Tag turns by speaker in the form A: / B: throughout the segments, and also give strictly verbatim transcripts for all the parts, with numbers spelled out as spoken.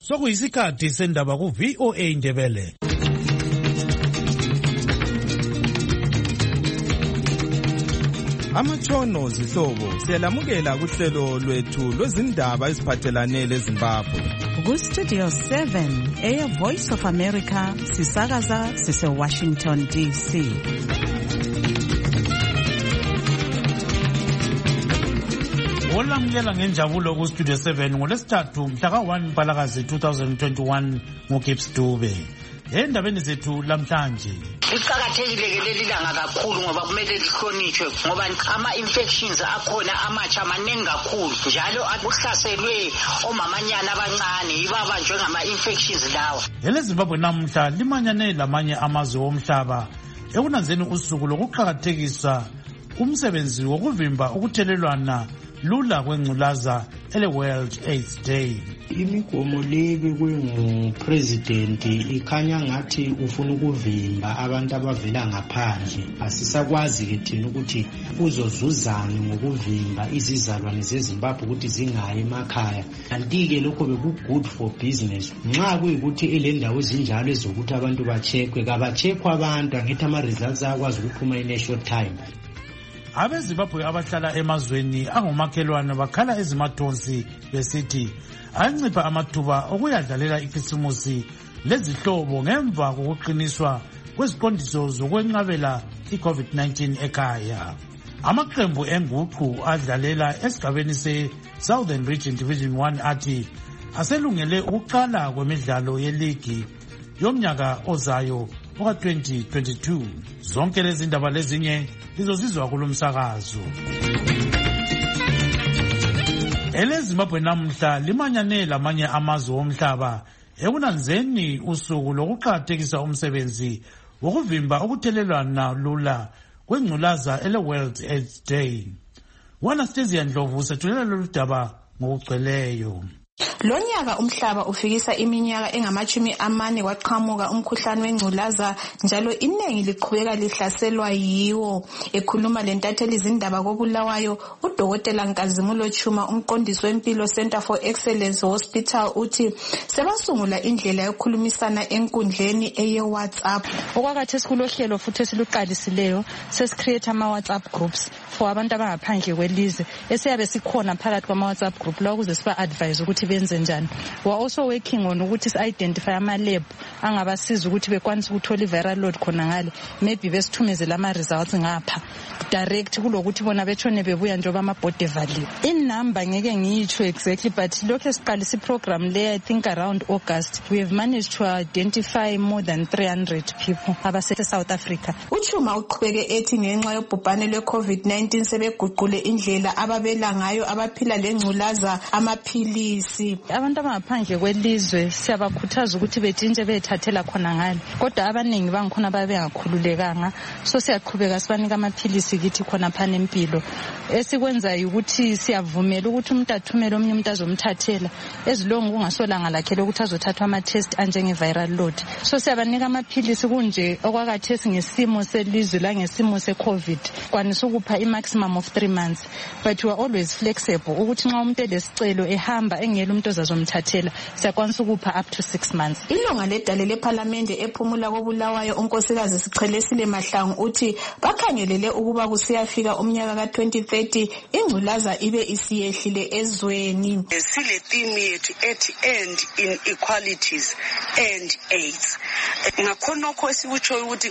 A: Sokuyisikhathi sendaba ku V O A Ndebele.
B: Amatshono zihlobo siyalamukela kuhlelo lwethu lwezindaba eziphathelane leZimbabwe.
C: Ku Studio seven eya Voice of America sisakaza sise Washington D C.
A: Olamukela ngenjabulo ku Studio seven ngolesithathu mhla ka one Mpalakazi twenty twenty-one ngoGibbs Dube. Endabeni zethu lamhlanje
D: kuqhakathekile ke leli langa kakhulu ngoba kumele lihlonishwe ngoba ama infections akhona amatsha amaningi kakhulu njalo akuhlaselwe omamanyana abancane ibabanjwe ngama infections lawa.
A: EleZimbabwe namhla limanyane lamanye amazwe omhlaba ekunanzeni usuku lokuqhakathekisa umsebenzi wokuvimba ukuthelelwana lula kwengculaza ele World AIDS Day.
E: Imigomo lebe kwengupresident ikhanya ngathi ufuna ukuvimba abantu abavela ngaphandle. Asisakwazi ke thina ukuthi uzozuzana ngokuvimba izizalwane zeZimbabwe ukuthi zingayi emakhaya. Kanti ke lokho beku good for business. Nxa kuyikuthi elendawo ezinjalo ezokuthi abantu bacheckwe kabacheckwa abantu angithi ama results akwazi ukuphuma in a short time.
A: AbeZimbabwe abahlala emazweni angomakhelwane bakhala ezimathonsi besithi ancipha amathuba okuyadlalela ikhisimusi lezihlobo ngemva kokuqiniswa kweziqondiso zokwenqabela i-COVID nineteen ekhaya. Amaqembu enguqu adlalela esigabeni se-Southern Region Division one athi aselungele ukuqala kwemidlalo yeligi yomnyaka ozayo oka twenty twenty-two. Zonke lezi ndaba lezinye lizozizwa kulomsakazo. EleZimbabwe namhla limanyane lamanye amazwe omhlaba ekunanzeni usuku lokuqhakathekisa umsebenzi wokuvimba ukuthelelwana lula kwengculaza ele World AIDS Day. Wanastasia Ndlovu sethulela lolu daba ngokugcweleyo.
F: Lonyaka umhlaba ufikisa iminyaka engamachumi amane kwaqhamuka umkhuhlane wengculaza njalo inengi liqhubeka lihlaselwa yiwo. Ekhuluma lentatheli izindaba koBulawayo uDokotela Nkazimulo Chuma umqondisi wempilo Center for Excellence Hospital uthi sebasungula indlela yokukhulumisana enkundleni eye WhatsApp.
G: Okwakhathi sikulohlelo futhi esiluqalisileyo sesicreate ama WhatsApp groups for abantu abangaphandle kwelizwe esiyabe sikhona phakathi kwama WhatsApp group la ukuze siba advise ukuthi benze njani. We are also working on ukuthi si-identify ama-lab angabasiza ukuthi bekwanise ukuthola i-viral load khona ngale maybe besithumezela ama-results ngapha direct kulokuthi bona betshone bebuya njengoba amabhodi evaliwe. Inumber ngeke ngiyitsho exactly but lokho esiqalisa iprogram le I think around August we have managed to identify more than three hundred people abase South Africa.
F: Uchuma uqhubeke ethi ngenxa yobhubhane lwe-COVID nineteen sebeguqule indlela ababela ngayo abaphila lengculaza amaphilisi.
G: Abantu abangaphandle kwelizwe siyabakhuthaza ukuthi betshintshe bethathela khona ngale kodwa abaningi bangikhona babengakhululekanga so siyaqhubeka sibanika amaphilisi kithi khona phana empilo. Esikwenzayo ukuthi siyavumela ukuthi umuntu athumele omnye umuntu azomthathela ezilongo kungasolanga lakhe lokuthi azothathwa ama-test anjenge-viral load. So siyabanika amaphilisi kunje okwakhathesi ngesimo selizwe la ngesimo se-COVID kwanisa ukupha i-maximum of three months but we are always flexible ukuthi nxa umuntu elesicelo ehamba engela umuntu ozazomthathela siyakwanisa ukupha up to six months.
F: Ilunga ledale leParliamente ephumula koBulawayo unkosikazi Sichelesile Mahlangu uthi bakhangelele ukuba kusiyafika umnyaka ka twenty thirty ingculaza ibe isiyehlile ezweni.
H: Sile theme yethu ethi end inequalities and AIDS. Ngakhonokho esikutsho ukuthi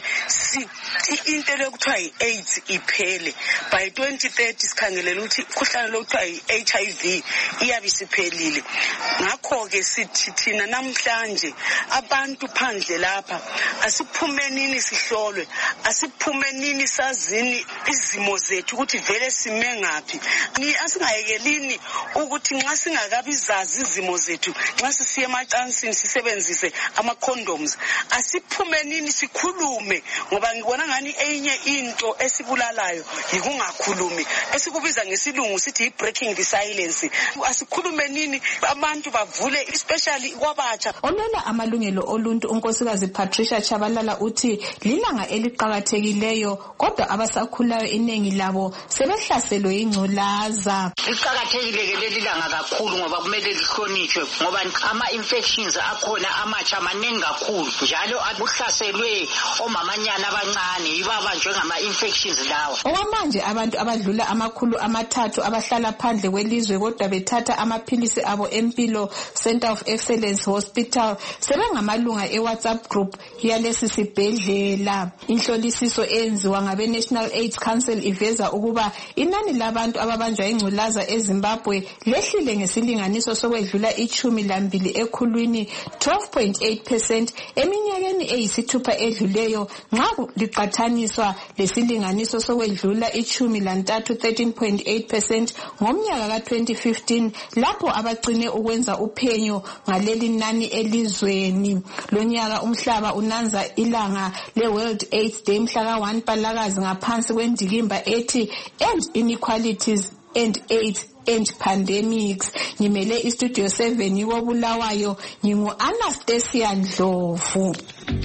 H: into lokuthiwa i-AIDS iphele by twenty thirty sikhangelela ukuthi umkhuhlane lokuthiwa i-H I V iyabe isiphelile. Ngakho ke sithi thina namhlanje abantu phandle lapha asiphumenini sihlolwe asiphumenini sazini izimo zethu ukuthi vele sime ngaphi ni asingayekelini ukuthi nxa singakabizazi izimo zethu nxa sisiye emacansini sisebenzise ama condoms asiphumenini sikhulume ngoba ngibona ngani enye into esibulalayo yikungakhulumi esikubiza ngesilungu sithi breaking the silence. Asikhulume nini abantu bavule especially kwabatsha.
F: Omela amalungelo oluntu unkosikazi Patricia Chabalala uthi lilanga eliqhakathekileyo kodwa abasakhulayo iningi labo sebehlaselwe ingculaza.
D: Liqhakathekile ke leli langa kakhulu ngoba kumele lihlonishwe ngoba ama infections akhona amatsha maningi kakhulu njalo akuhlaselwe omamanyana abancane yibabanjwe ngama infections lawo.
F: Okwamanje abantu abadlula amakhulu amathathu abahlala phandle kwelizwe kodwa bethatha amaphilisi abo empilo Center of Excellence Hospital sebengamalunga eWhatsApp group yalesi sibhedlela. Inhlolisiso enziwa ngabe National AIDS Council iveza ukuba inani labantu ababanjwa ingculaza eZimbabwe lehlile ngesilinganiso sokwedlula ichumi lambili ekhulwini twelve point eight percent eminyakeni eyisithupha edluleyo nxa liqathaniswa lesilinganiso sokwedlula ichumi lantathu thirteen point eight percent ngomnyaka ka twenty fifteen lapho abagcine ukwenza uphenyo ngaleli nani elizweni. Lonyaka umhlaba unanza ilanga le World AIDS Day mhla ka one Mpalakazi ngaphansi kwendikimba ethi End Inequalities and AIDS and Pandemics. Ngimele istudio seven yikobulawayo ngingu Anastasia Ndlovu.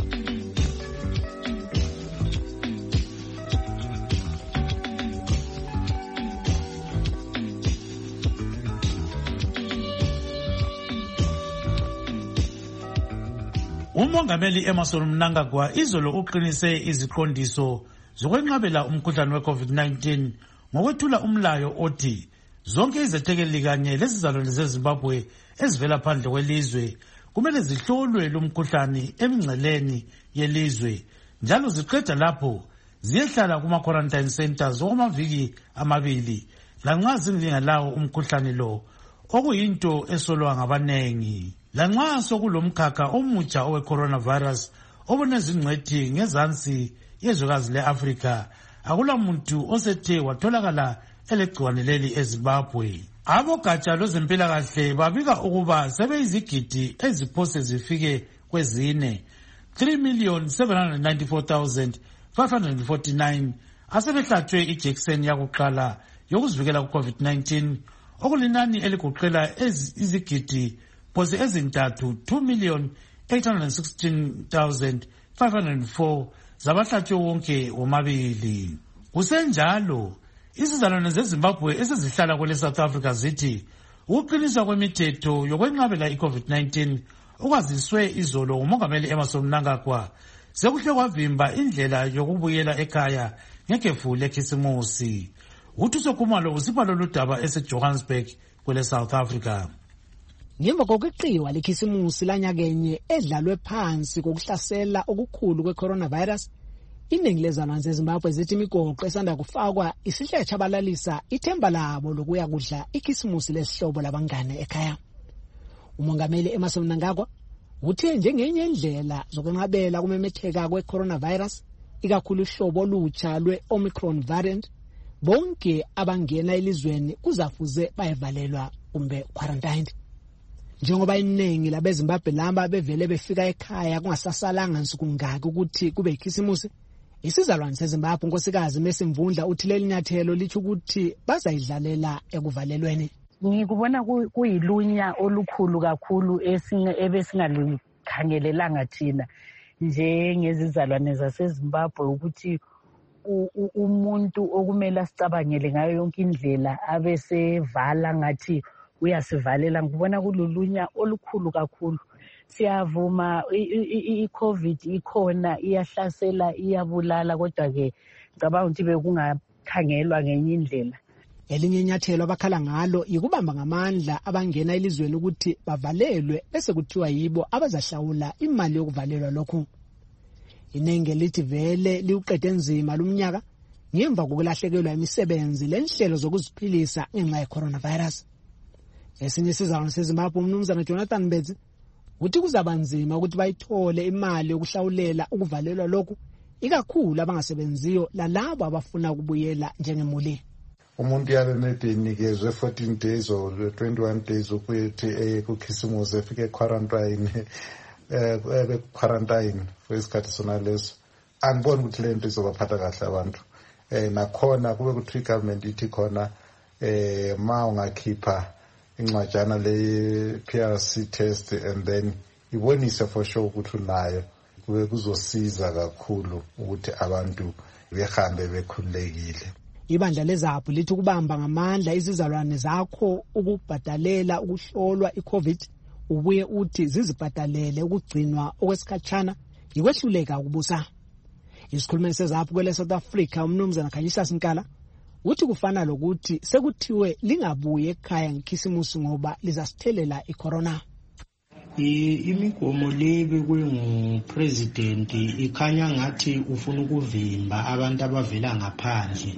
A: Umongameli Emmerson Mnangagwa izolo uqinise iziqondiso zokwenqabela umkhuhlane we-COVID nineteen ngokwethula umlayo othi zonke izethekeli kanye lezizalwane zeZimbabwe ezivela phandle kwelizwe kumele zihlolwe lumkhuhlane emingceleni yelizwe njalo ziqeda lapho ziyehlala kuma-quarantine centers okwamaviki amabili lanxa zingelawo umkhuhlane lo okuyinto esolwa ngabanengi. Lanxa sokulomkhakha omutsha owe-coronavirus obunezingcwethi ngezansi yezwekazi le-Afrika akula muntu osethe watholakala elegciwane leli eZimbabwe. Abogatsha lwezempilakahle babika ukuba sebeyizigidi eziphose zifike kwezine three million seven hundred ninety-four thousand five hundred forty-nine asebehlatshwe ijekiseni yakuqala yokuzivikela ku-COVID nineteen okulinani eliguqela izigidi phose ezintathu two million eight hundred sixteen thousand five hundred four zabahlatshwe wonke womabili. Kusenjalo izizalwane zeZimbabwe esezihlala kwele South Africa zithi ukuqiniswa kwemithetho yokwenqabela i-COVID nineteen okwaziswe izolo ngumongameli Emmerson Mnangagwa sekuhle kwavimba indlela yokubuyela ekhaya ngekhefu lekhisimusi. Uthuso Khumalo usipha lolu daba eseJohannesburg kwele South Africa.
I: Ngemva kokuqiwa lekhisimusi lanyakenye edlalwe phansi kokuhlasela okukhulu kwe-coronavirus, iningi lezalwane zeZimbabwe zithi imigoqo esanda kufakwa isihle yatshabalalisa ithemba labo lokuya kudla ikhisimusi lesihlobo labangane ekhaya. Umongameli Emmerson Mnangagwa uthe njengenye indlela zokwenqabela kumemetheka kwe-coronavirus ikakhulu uhlobo olutsha lwe-Omicron variant, bonke abangena elizweni kuzafuze bayevalelwa kumbe quarantined. Njengoba iningi labeZimbabwe lamba bevele befika ekhaya kungasasalanga nsuku ngaki ukuthi kube ikhisimusi, isizalwane seZimbabwe unkosikazi Mesimvundla uthi leli nyathelo lithi ukuthi bazayidlalela ekuvalelweni.
J: Ngikubona kuyilunya olukhulu kakhulu ebesingalikhangelelanga thina njengezizalwane zaseZimbabwe ukuthi umuntu okumele asicabangele ngayo yonke indlela abesevala ngathi uyasivalela. Ngibona kululunya olukhulu kakhulu. Siyavuma i-COVID ikhona, iyahlasela, iyabulala, kodwa ke ngicabanga ukuthi bekungakhangelwa ngenye indlela.
I: Elinye inyathelo abakhala ngalo yikubamba ngamandla abangena elizweni ukuthi bavalelwe bese kuthiwa yibo abazahlawula imali yokuvalelwa lokhu. Inenge lithi vele liuqede nzima lumnyaka ngemva kokulahlekelwa imisebenzi lenhlelo zokuziphilisa ngenxa ye-coronavirus. Esinye isizalwane seZimbabwe umnumzana Jonathan Mbedzi uthi kuzaba nzima ukuthi bayithole imali yokuhlawulela ukuvalelwa lokhu ikakhulu abangasebenziyo lalabo abafuna ukubuyela njengemuli.
K: Umuntu yalenikezwe fourteen days or twenty-one days ukuthi ekukhisimuze efike quarantine eh quarantine kwesikhathi sona leso. Angiboni ukuthi le nto izobaphatha kahle abantu. Eh nakhona kube kuthi government ithi khona eh ma ungakhipha incwajana le P R C test and then ibonise for sure ukuthi unayo, kube kuzosiza kakhulu ukuthi abantu behambe bekhululekile.
I: Ibandla lezaphu lithi kubamba ngamandla izizalwane zakho ukubhadalela ukuhlolwa iCovid, ubuye uthi zizibhadalele ukugcinwa okwesikhatshana ikwehluleka ukubusa. Isikhulumeli sezaphu kwele South Africa umnumzana Khanyisa Sinkala uthi kufana lokuthi sekuthiwe lingabuye ekhaya ngekhisimusi ngoba lizasithelela icorona.
E: Imigomo lebe kwengupresident ikhanya ngathi ufuna ukuvimba abantu abavela ngaphandle.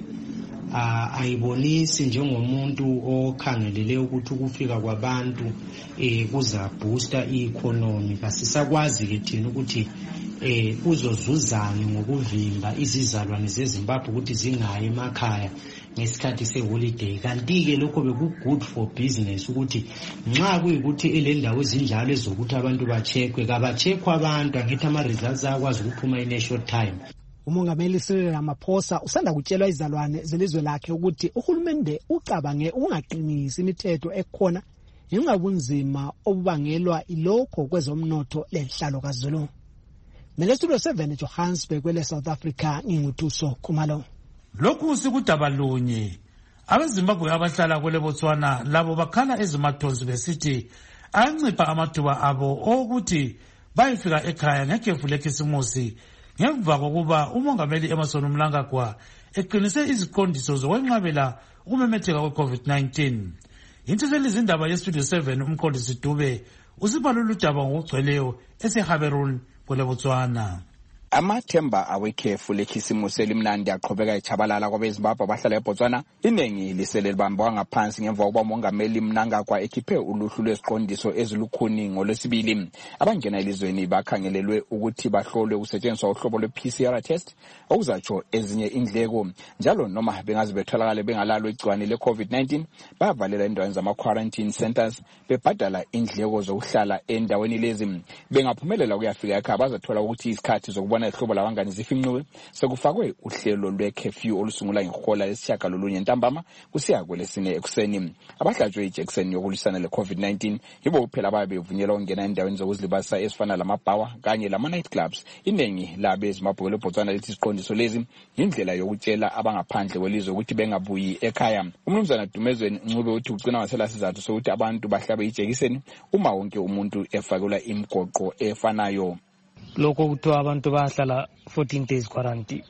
E: Ayibonisi njengomuntu okhangelele ukuthi ukufika kwabantu eh kuza booster i-economy. Basisakwazi ke thina ukuthi eh uzozuzana ngokuvimba izizalwane zeZimbabwe ukuthi zingayi emakhaya ngesikhathi seholiday. Kanti ke lokho beku good for business ukuthi nxa kuyikuthi elendawo ezinjalo ezokuthi abantu bacheckwe kabacheckwa abantu angithi ama results akwazi ukuphuma in a short time.
I: Umongameli Cyril Ramaphosa usanda kutshelwa izalwane zelizwe lakhe ukuthi uhulumende ucabange ungaqinisi imithetho ekhona ngenxa yobunzima obubangelwa ilokho kwezomnotho lenhlalo kaZulu. Melestudio seven Johannesburg kwele South Africa nginguthuso Khumalo.
A: Lokhu sikudaba lunye. Abezimbabwe abahlala kwele Botswana labo bakhala ezimathonzi besithi ancipha amathuba abo ukuthi bayifika ekhaya ngekhefu lekhisimusi ngemva kokuba umongameli Emmerson Mnangagwa eqinise iziqondiso zokwenqabela ukumemetheka kwe-COVID nineteen. Intshiseli izindaba yeStudio seven umqondisi Dube usibhalula udaba ngokugcweleyo eseHaberun kwele Botswana.
L: Amathemba awekhefu lekhisimusi elimnandi aqhubeka echabalala kwabeZimbabwe abahlala eBotswana. Iningi lisele libambwa ngaphansi ngemva kokuba umongameli Mnangagwa ekhiphe uluhlu lweziqondiso ezilukhuni ngolwesibili. Abangena elizweni bakhangelelwe ukuthi bahlolwe ukusetshenziswa uhlobo lwe-P C R test okuzatsho ezinye indleko. Njalo noma bengazi betholakala bengalalo igciwane le-COVID nineteen bavalela endaweni zama-quarantine centers bebhadala indleko zokuhlala endaweni lezi. Bengaphumelela kuyafika ekhaya bazathola ukuthi isikhathi zokuba ihlobo labangani zifinqiwe sekufakwe uhlelo lwe-curfew olusungula ngehola lesishiyagalolunye ntambama kusiya kwelesine ekuseni. Abahlatshwe ijekiseni yokulisana le-COVID nineteen yibo kuphela ababe bevunyelwa ukungena endaweni zokuzilibazisa ezifana lamabhawa kanye lama-night clubs. Iningi labeZimbabwe leBotswana lithi isiqondiso lezi yindlela yokutshela abangaphandle kwelizwe ukuthi bengabuyi ekhaya. Umnumzana Dumezweni Ncube uthi ugcina ngasela sizathu sokuthi abantu bahlabe ijekiseni uma wonke umuntu efakelwa imigoqo efanayo.
M: Lokho kuthiwa abantu bahlala fourteen days quarantine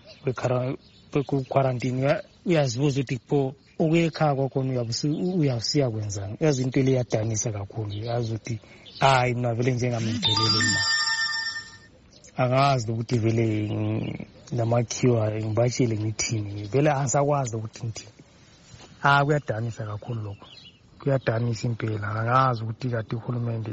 M: kwe quarantine uyazibuza ukuthi pho ukuyekhaya kwakhona uyasiya kwenzani. Yazi into le yadanisa kakhulu, yazi ukuthi hayi mina vele njengamthelele mina angazi ukuthi vele namakhiwa ngibashile ngithini vele asakwazi ukuthi ngithini. Ah kuyadanisa kakhulu lokho, kuyadanisa impela. Angazi ukuthi kade uhulumende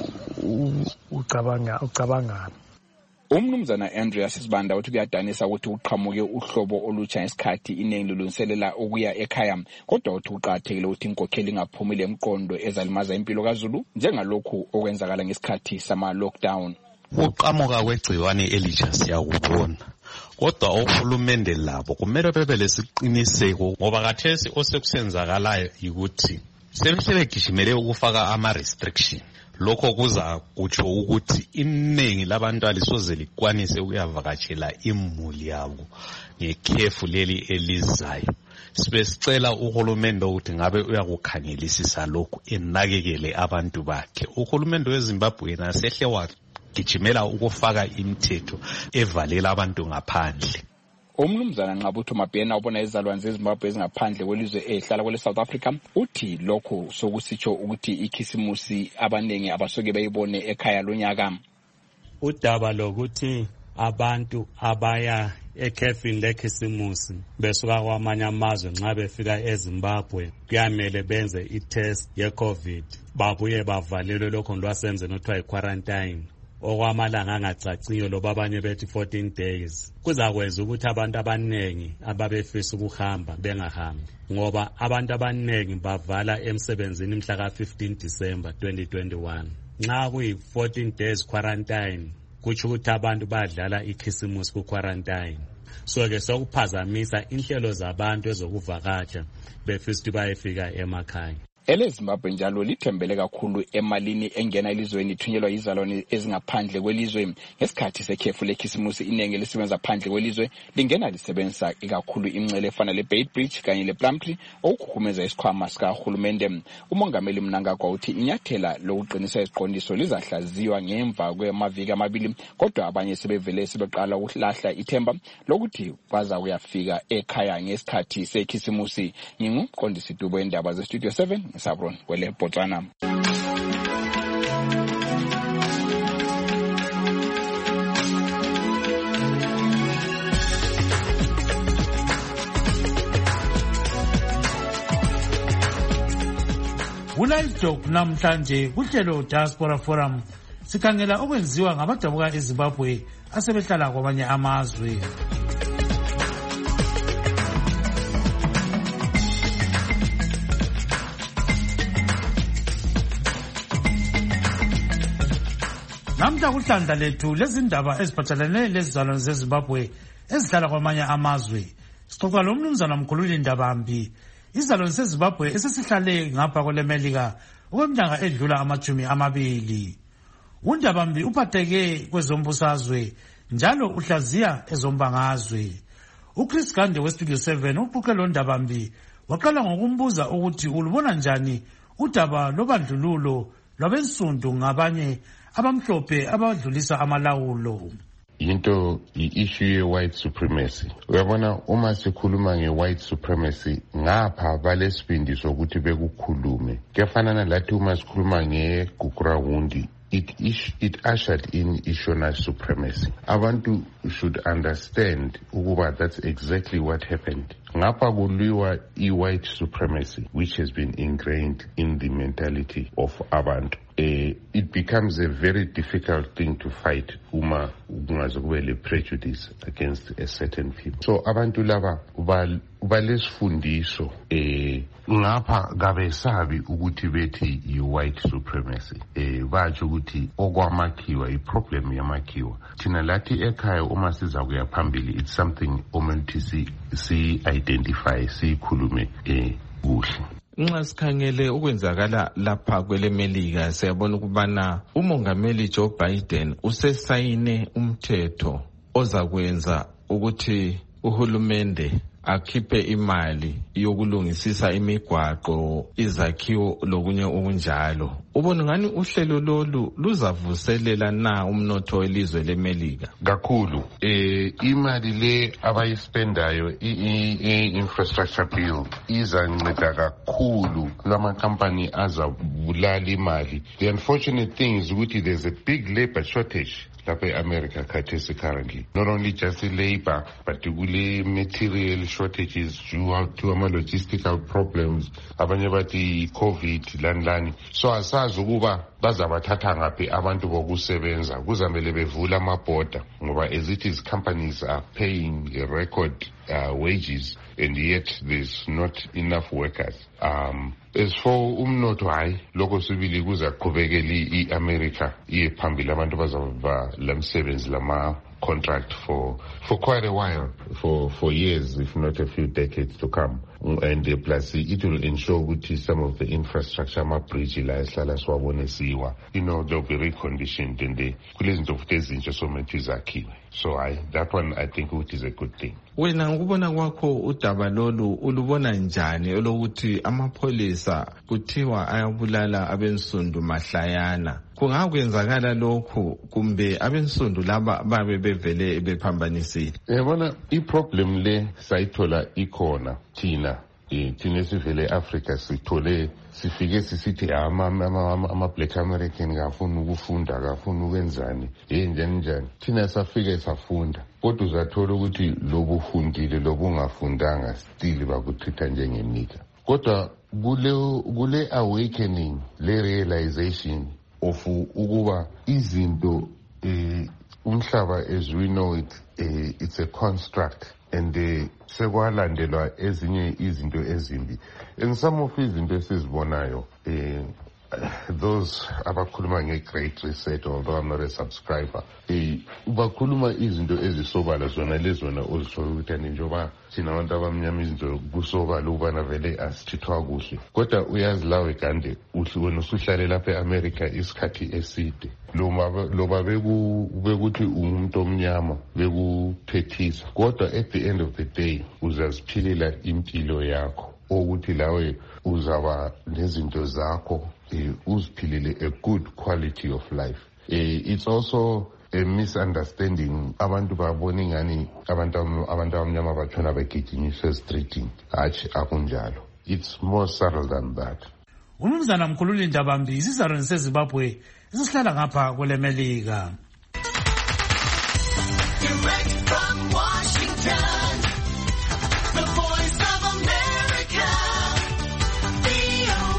M: ucabanga ucabangani.
L: Umnumzana Andrea Sisibanda uthi kuyadanisa ukuthi uqhamuke uhlobo olutsha esikhathi iningi lulungiselela ukuya ekhaya, kodwa uthi uqathekile ukuthi inkokheli ingaphumile emqondo ezalimaza impilo kaZulu njengalokhu okwenzakala ngesikhathi sama lockdown.
N: Uqhamuka kwegciwane elitsha siyakubona, kodwa ohulumende labo kumele bebe lesiqiniseko ngoba kathesi osekusenzakalayo ukuthi sebesebegijimele ukufaka ama restriction. Lokho kuza kutsho ukuthi iningi labantu alisoze likwanise ukuyavakatshela imuli yabo ngekhefu leli elizayo. Sibesicela uhulumende ukuthi ngabe uyakukhangelisisa lokhu enakekele abantu bakhe. Uhulumende weZimbabwe nasehle wagijimela ukufaka imithetho evalela abantu ngaphandle.
L: Umnumzana Nqabutho Mabhena ubona izalwane zeZimbabwe ezingaphandle kwelizwe ehlala kwele South Africa uthi lokho sokusitsho ukuthi ikhisimusi abanengi abasoke bayibone ekhaya lonyaka.
O: Udaba lokuthi abantu abaya ekhefini lekhisimusi besuka kwamanye amazwe nxa befika eZimbabwe kuyamele benze itest ye-COVID babuye bavalelwe lokho lwasenzeni okuthiwa yi-quarantine okwamalanga angacaciyo loba abanye bethi fourteen days. Kuzakwenza ukuthi abantu abanengi ababefisa ukuhamba bengahambi ngoba abantu abanengi bavala emsebenzini mhla ka fifteen December twenty twenty-one. Nxa kuyi fourteen days quarantine kutsho ukuthi abantu badlala ikhisimusi ku quarantine, so ke sokuphazamisa inhlelo zabantu ezokuvakatsha befisa ukuthi bayefika emakhaya.
L: eleZimbabwe njalo lithembele kakhulu emalini engena elizweni ithunyelwa izalwane ezingaphandle kwelizwe. Ngesikhathi sekhefu lekhisimusi inenge lisebenza phandle kwelizwe lingena lisebenzisa ikakhulu imncele efana leBaitbridge kanye lePlumtree okukhukhumeza isikhwama sikahulumende. Umongameli Mnangagwa uthi inyathela lokuqinisa isiqondiso lizahlaziywa ngemva kwamaviki amabili, kodwa abanye sebevele sebeqala ukulahla ithemba lokuthi baza kuyafika ekhaya ngesikhathi sekhisimusi. Ngingumqondisi Dubo endaba ze Studio seven Sabron kwele Botswana.
A: Ulayidok namhlanje kuhlelo Diaspora Forum sikhangela okwenziwa ngabadabuka eZimbabwe asebehlala kwamanye amazwe. Namhla kuhlandla lethu lezindaba eziphathelene lezizalwane zeZimbabwe ezihlala kwamanye amazwe. Sixoxa lo mnumzana Mkhululi Ndabambi, izizalwane zeZimbabwe esesihlale ngapha kweleMelika okweminyaka edlula amachumi amabili. UNdabambi uphatheke kwezombusazwe njalo uhlaziya ezombangazwe. uChris Gande weStudio seven uquqe lo Ndabambi waqala ngokumbuza ukuthi ulubona njani udaba lobandlululo lwabensundu ngabanye abamhlophe abadlulisa amalawulo.
P: Into i-issue ye-white supremacy. Uyabona uma sikhuluma nge-white supremacy ngapha balesibindi sokuthi bekukhulume. Kuyafanana lathi uma sikhuluma nge-Gukurahundi, it it ushered in Ishona supremacy. Abantu should understand ukuba that's exactly what happened. Ngapha kuliwa i-white supremacy which has been ingrained in the mentality of abantu. Uh, it becomes a very difficult thing to fight uma kungaze kube le prejudice against a certain people. So abantu laba balesifundiso eh ngapha kabesabi ukuthi bethi yi-white supremacy. Eh batsho ukuthi okwamakhiwa i-problem yamakhiwa. Thina lathi ekhaya uma siza kuya phambili it's something omuntu si si identify sikhulume eh kuhle.
Q: Nxa sikhangele ukwenzakala lapha kweleMelika siyabona ukubana umongameli Joe Biden usesayine umthetho ozakwenza ukuthi uhulumende akhiphe imali yokulungisisa imigwaqo, izakhiwo lokunye okunjalo. Ubona ngani uhlelo lolu luzavuselela na umnotho welizwe leMelika?
P: Kakhulu eh imali le abayispendayo i-infrastructure bill izanceda kakhulu lama company azabulala imali. The unfortunate thing is ukuthi there's a big labor shortage lapha eAmerica khathesi currently. Not only just the labor but kule material shortages due to ama logistical problems, abanye bathi COVID lani lani. So asazi ukuba bazabathatha ngaphi abantu bokusebenza, kuzamele bevula amabhoda ngoba as it is companies are paying a record uh, wages and yet there's not enough workers. Um, as for umnotho hayi lokho sibili kuzaqhubekela iAmerica iye phambili, abantu bazaba lamsebenzi lama contract for for quite a while, for for years if not a few decades to come. And uh, plus it will ensure ukuthi some of the infrastructure ama-bridge la esihlala siwabone siwa, you know, they'll be reconditioned and they kulezinto futhi ezintsha somuntu izakhiwe. So I that one I think it is a good thing.
Q: Wena ngokubona kwakho udaba lolu ulubona njani olokuthi amapholisa kuthiwa ayabulala abensundu mahlayana? Kungakwenzakala lokhu kumbe abensundu laba babe bevele bephambanisile?
P: Yabona iproblem le sayithola ikhona thina eh thina sivele eAfrica sithole sifike sisithi ama ama black American ngafuna ukufunda ngafuna ukwenzani eh njani njani. Thina safike safunda kodwa uzathola ukuthi lobu fundile lobu ungafundanga still bakuthitha njengenika. Kodwa kule kule awakening le realization of ukuba izinto eh umhlaba as we know it eh, it's a construct and eh, sekwalandelwa ezinye izinto ezimbi, and some of izinto esizibonayo eh those abakhuluma nge-Great Reset, although I'm not a subscriber, eh bakhuluma izinto ezisobala zona lezona ozishoyo ukuthi njengoba thina abantu abamnyama izinto kusobala ubana vele asithithwa kuhle. Kodwa uyazi lawe Gande, wena usuhlale lapha e-America isikhathi eside. Loba bekuthi umuntu omnyama bekuphethisa, kodwa at the end of the day uzaziphilela impilo yakho, ukuthi lawe uzaba nezinto zakho uziphilile a good quality of life. It's also a misunderstanding. Abantu babona ngani abantu abantu abamnyama batshona begijinyiswa streeting. Hatshi akunjalo. It's more subtle than that.
A: Umnumzana Mkhululi Ndabambi, isizalwane seZimbabwe esihlala ngapha kwele Melika.
R: Direct from Washington, the voice of America, V O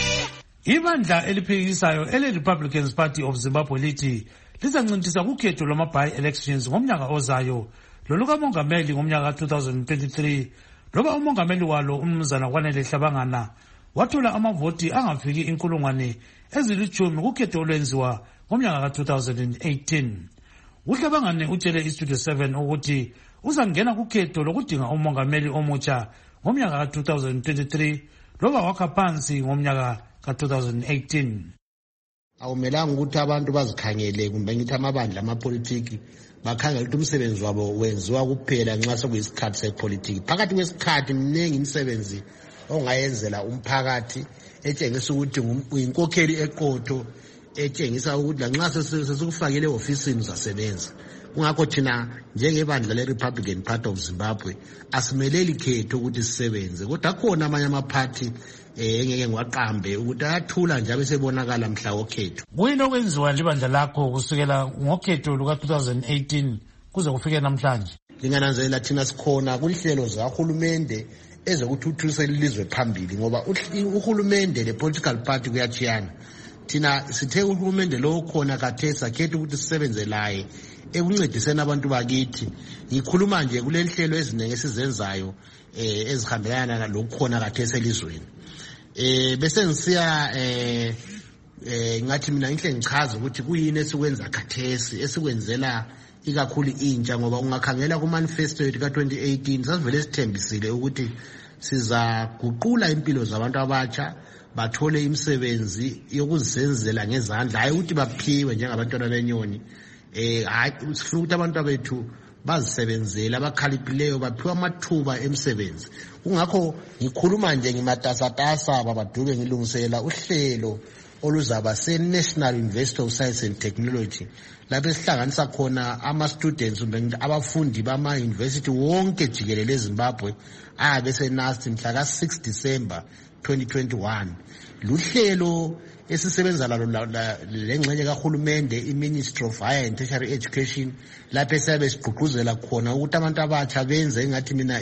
R: A.
A: Ibandla eliphikisayo ele Republicans Party of Zimbabwe lithi lizancintisa kukhetho lwama-by elections ngomnyaka ozayo lolukamongameli ngomnyaka two thousand twenty-three, loba umongameli walo umnumzana Kwanele Hlabangana wathola amavoti angafiki inkulungwane ezilitshumi kukhetho olwenziwa ngomnyaka ka two thousand eighteen. uHlabangane utshele iStudio seven ukuthi uzangena kukhetho lokudinga umongameli omutsha ngomnyaka ka two thousand twenty-three loba wakha phansi ngomnyaka ka two thousand eighteen.
S: Awumelanga ukuthi abantu bazikhangele kumbe ngithi amabandla amapolitiki bakhangela ukuthi umsebenzi wabo wenziwa kuphela nxa sokuyisikhathi sepolitiki. Phakathi kwesikhathi mningi imisebenzi ongayenzela umphakathi etshengisa ukuthi uyinkokheli eqotho, etshengisa ukuthi lanxa sesikufakile ofisini zasebenza. Kungakho thina njengebandla le-Republican Party of Zimbabwe asimeleli khetho ukuthi sisebenze, kodwa khona amanye amaphathi engeke ngiwaqambe ukuthi ayathula nje abesebonakala mhla wokhetho.
A: Kuyini okwenziwa libandla lakho kusukela ngokhetho luka two thousand eighteen kuze kufike namhlanje?
S: Ngingananzelela thina sikhona kulihlelo zahulumende ezokuthuthukisa ilizwe phambili, ngoba uhulumende le-political party kuyachiyana. Thina sithe uhulumende lo khona khathesi akhethe ukuthi sisebenze laye ekuncediseni abantu bakithi. Ngikhuluma nje kulelihlelo eziningi esizenzayo eh ezihambelana lokukhona khathesi elizweni. Eh bese ngisiya eh eh ngathi mina inhle ngichaza ukuthi kuyini esikwenza khathesi esikwenzela ikakhulu intsha, ngoba ungakhangela ku manifesto yethu ka twenty eighteen sasivele sithembisile ukuthi sizaguqula impilo zabantu abatsha bathole imisebenzi yokuzisenzela ngezandla, hayi ukuthi baphiwe njengabantwana benyoni. Eh hayi sifuna ukuthi abantu bethu bazisebenzele, abakhaliphileyo baphiwa amathuba emsebenzi. Kungakho ngikhuluma nje ngimatasatasa babadube ngilungisela uhlelo oluzaba se-National University of Science and Technology, lapho esihlanganisa khona ama-students kumbe abafundi bama-university wonke jikelele eZimbabwe abe se-NUST mhla ka six December twenty twenty-one. Luhlelo esisebenza lalo lengxenye kahulumende i-Ministry of Higher and Tertiary Education, lapho esabe sigqugquzela khona ukuthi abantu abatsha benze engathi mina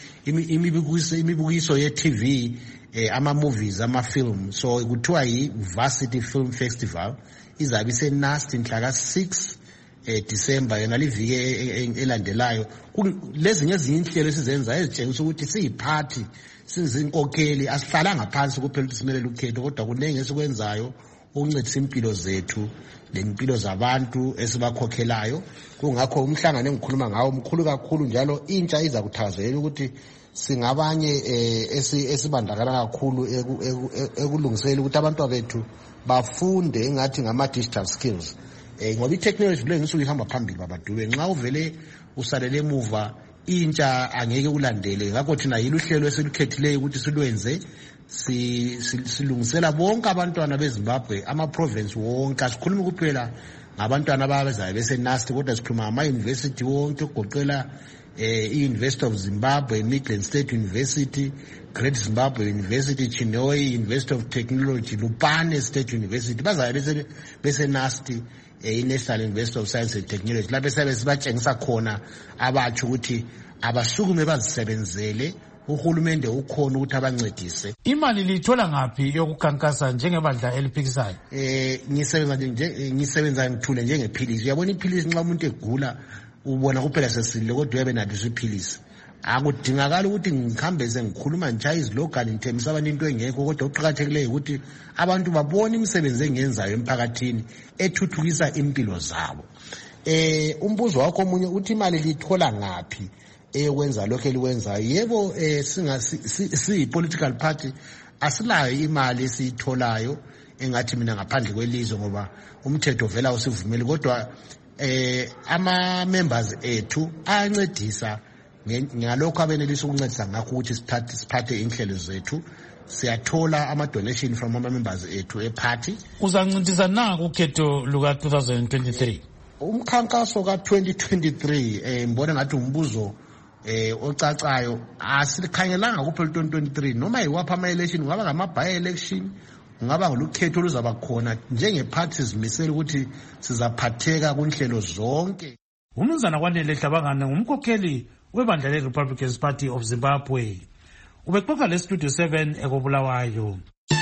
S: imibukiso imibukiso ye-T V, eh ama-movies, ama-film. So kuthiwa yi-Varsity Film Festival izabe ise-NUST mhla ka six December yona liviki elandelayo. Lezi ngezinye inhlelo esizenza ezitshengisa ukuthi siyiphathi sizinkokheli asihlalanga phansi kuphela ukuthi simele ukhetho, kodwa kunenge esikwenzayo ukuncedisa impilo zethu lempilo zabantu esibakhokhelayo. Kungakho umhlangano engikhuluma ngawo mkhulu kakhulu, njalo intsha iza kuthakazelela ukuthi singabanye esibandakana kakhulu ekulungisela ukuthi abantu bethu bafunde engathi ngama-digital skills. Eh ngoba i-technology le ngisuke ihamba phambili babadube, nxa uvele usalele emuva intsha angeke ulandele. Ngakho thina yiluhlelo esilukhethileyo ukuthi silwenze, silungisela bonke abantwana beZimbabwe, ama-province wonke. Asikhulumi kuphela ngabantwana abazayo bese-NUST, kodwa sikhuluma ama-university wonke okugoqela eh i-University of Zimbabwe, Midland State University, Great Zimbabwe University, Chinhoyi University of Technology, Lupane State University, bazayo bese bese-NUST, i-National University of Science and Technology, lapho esabe sibatshengisa khona abatsho ukuthi abasukume bazisebenzele, uhulumende ukhona ukuthi abancedise.
A: Imali lithola ngaphi yokukhankasa njengebandla eliphikisayo?
S: Eh ngisebenza nje ngisebenza ngithule njengephilisi. Uyabona iphilisi nxa umuntu egula ubona kuphela sesilile, kodwa uyabe nathi siphilisi. akudingakala ukuthi ngikhambe sengikhuluma nje izilogani ngithembisa abantu into engekho, kodwa uqhakathekileyo ukuthi abantu babone imisebenzi engenzayo emphakathini ethuthukisa impilo zabo. Eh umbuzo wakho omunye uthi imali lithola ngapi eyokwenza lokho elikwenzayo? Yebo, eh singa si political party asilayo imali esiyitholayo engathi mina ngaphandle kwelizwe, ngoba umthetho vela usivumeli, kodwa eh ama members ethu ayancedisa ngalokho abenelisa ukuncedisa ngakho ukuthi siphathe siphathe inhlelo zethu. Siyathola ama donation from ama members ethu eparty.
A: Uzancintisa na kukhetho luka twenty twenty-three?
S: Umkhankaso ka twenty twenty-three eh ngibona ngathi umbuzo eh ocacayo. Asikhangelanga kuphela twenty twenty-three, noma yiwapha ama election, ngaba ngama by election, ngaba ngolukhetho luzaba khona, njenge party zimisela ukuthi sizaphatheka kunhlelo zonke.
A: Umnumzana Kwanele Hlabangana ngumkhokheli webandla le Republican Party of Zimbabwe. Ubexoxa le Studio seven ekobulawayo.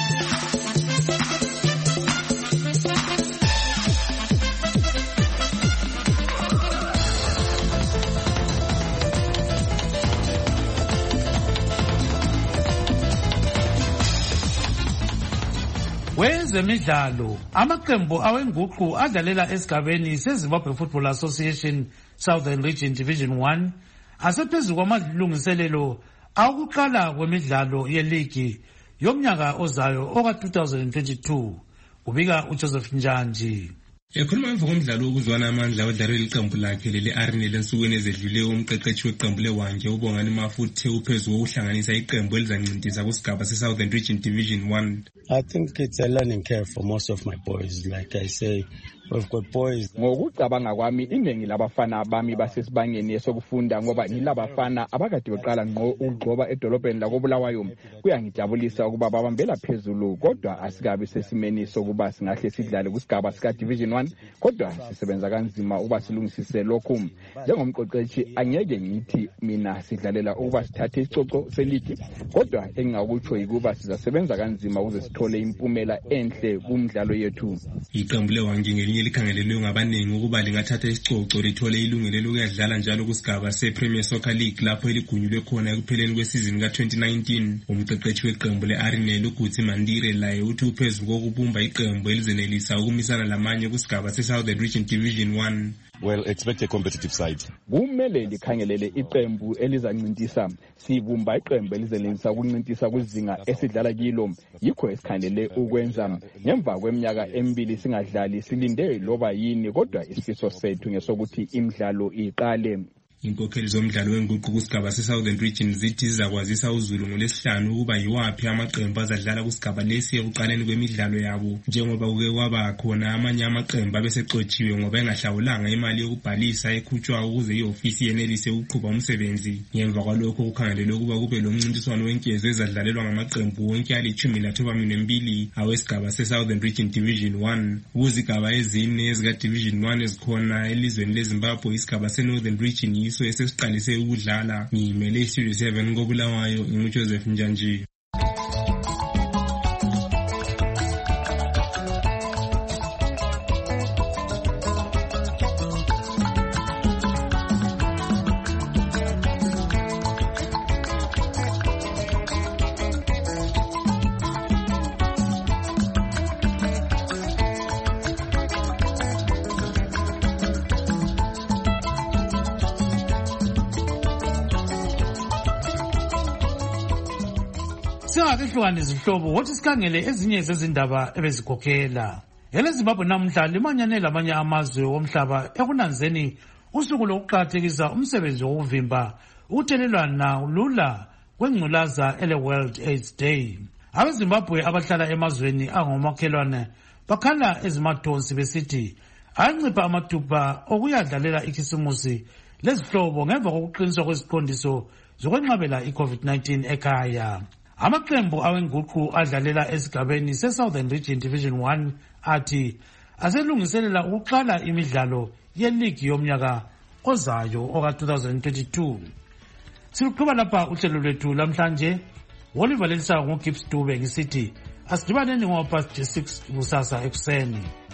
A: Wezemidlalo, amaqembu awenguqu adlalela esigabeni seZimbabwe Football Association Southern Region Division one asephezulu kwamalungiselelo awukuqala kwemidlalo yeligi yomnyaka ozayo oka twenty twenty-two. Ubika uJoseph Njanji.
T: Ekhuluma emva komdlalo wokuzwana amandla odlalwe liqembu lakhe leli Arsenal ensukwini ezedluleyo, umqeqeshi weqembu leWanje uBongani Mafuthe uphezulu wokuhlanganisa iqembu elizancintisa kusigaba seSouthern Region Division one.
U: I think it's a learning curve for most of my boys. Like I say, we've got boys.
L: Ngokucabanga kwami iningi labafana bami basesibangeni esokufunda, ngoba yilabafana abakade beqala ngqo ukugcoba edolobheni lakobulawayo. Kuyangijabulisa ukuba babambela phezulu, kodwa asikabi sesimeni sokuba singahle sidlale kusigaba sika Division one, kodwa sisebenza kanzima ukuba silungisise lokhu. Njengomqeqeshi angeke ngithi mina sidlalela ukuba sithathe isicoco seligi, kodwa engingakutsho yikuba sizasebenza kanzima ukuze sithole impumela enhle kumdlalo yethu.
T: Iqembu leWanje ngelinye likhangelelwe ngabaningi ukuba lingathatha isicoco lithole ilungelo lokudlala njalo kusigaba sePremier Soccer League lapho eligunyulwe khona ekupheleni kwesizini ka twenty nineteen. Umqeqeshi weqembu leArsenal uGuti Mandire laye uthi uphezulu kokubumba iqembu elizenelisa ukumisana lamanye kusigaba seSouthern Region Division one.
V: Well, expect a competitive side.
L: Kumele likhangelele iqembu elizancintisa. Sibumba iqembu elizenelisa ukuncintisa kuzinga esidlala kilo. Yikho esikhangelele ukwenza. Ngemva kweminyaka emibili singadlali silinde loba yini, kodwa isifiso sethu ngesokuthi imidlalo iqale.
T: Inkokheli zomdlalo wenguqu kusigaba seSouthern Region zithi zizakwazisa uZulu ngolesihlanu ukuba yiwaphi amaqembu azadlala kusigaba lesi ekuqaleni kwemidlalo yabo, njengoba kuke kwaba khona amanye amaqembu abesexotshiwe ngoba engahlawulanga imali yokubhalisa ekhutshwa ukuze iofisi yenelise ukuqhuba umsebenzi. Ngemva kwalokho kukhangelelwe ukuba kube lomncintiswano wenkezo ezadlalelwa ngamaqembu wonke alichumi nambili awesigaba seSouthern Region Division one. Kuzigaba ezine ezika Division one ezikhona elizweni leZimbabwe, isigaba seNorthern Region so esesiqalise ukudlala. Ngimele Studio seven ngobulawayo, nguJoseph Njanji.
A: Singakehlukani izihlobo wothi sikhangele ezinye zezindaba ebezikhokhela. EleZimbabwe namuhla limanyane lamanye amazwe omhlaba ekunanzeni usuku lokuqakathekisa umsebenzi wokuvimba ukuthelelwana lula kwengculaza ele World AIDS Day. AbeZimbabwe abahlala emazweni angomakhelwane bakhala ezimathonsi besithi ayancipha amathuba okuyadlalela ikhisimusi lezihlobo ngemva kokuqiniswa kweziqondiso zokwenqabela iCovid nineteen ekhaya. Amaqembu awenguqu adlalela esigabeni seSouthern Region Division one athi aselungiselela ukuqala imidlalo yeligi yomnyaka ozayo oka twenty twenty-two. Siluqhuba lapha uhlelo lwethu lamhlanje. Oliver Lensa ngoGibbs Dube ngisithi asidibaneni ngo past six kusasa ekuseni.